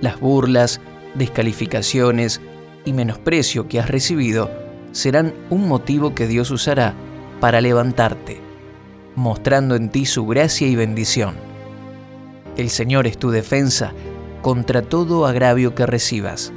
Las burlas, descalificaciones y menosprecio que has recibido serán un motivo que Dios usará para levantarte, mostrando en ti su gracia y bendición. El Señor es tu defensa contra todo agravio que recibas.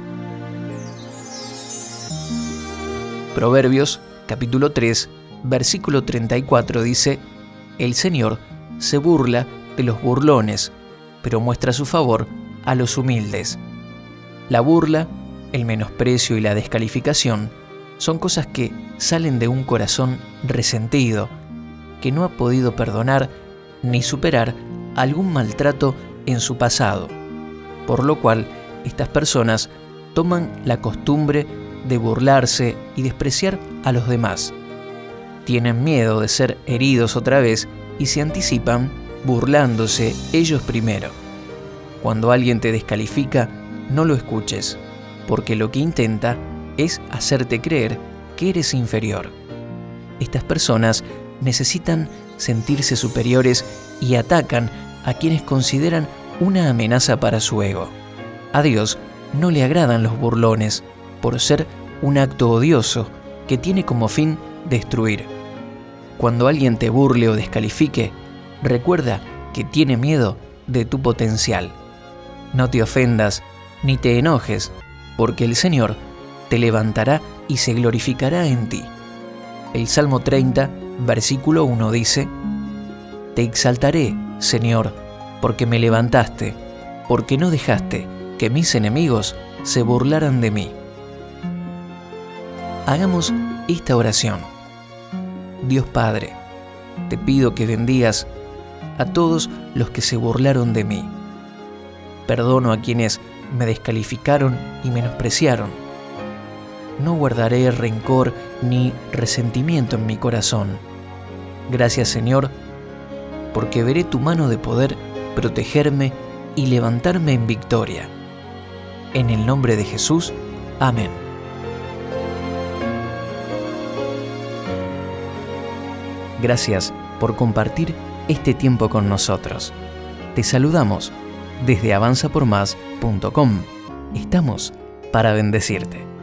Proverbios capítulo 3, versículo 34 dice: El Señor se burla de los burlones, pero muestra su favor a los humildes. La burla, el menosprecio y la descalificación son cosas que salen de un corazón resentido, que no ha podido perdonar ni superar algún maltrato en su pasado, por lo cual estas personas toman la costumbre de burlarse y despreciar a los demás. Tienen miedo de ser heridos otra vez y se anticipan burlándose ellos primero. Cuando alguien te descalifica, no lo escuches, porque lo que intenta es hacerte creer que eres inferior. Estas personas necesitan sentirse superiores y atacan a quienes consideran una amenaza para su ego. A Dios no le agradan los burlones, por ser un acto odioso que tiene como fin destruir. Cuando alguien te burle o descalifique, recuerda que tiene miedo de tu potencial. No te ofendas ni te enojes, porque el Señor te levantará y se glorificará en ti. El Salmo 30, versículo 1 dice: Te exaltaré, Señor, porque me levantaste, porque no dejaste que mis enemigos se burlaran de mí. Hagamos esta oración. Dios Padre, te pido que bendigas a todos los que se burlaron de mí. Perdono a quienes me descalificaron y menospreciaron. No guardaré rencor ni resentimiento en mi corazón. Gracias, Señor, porque veré tu mano de poder protegerme y levantarme en victoria. En el nombre de Jesús, amén. Gracias por compartir este tiempo con nosotros. Te saludamos desde avanzapormás.com. Estamos para bendecirte.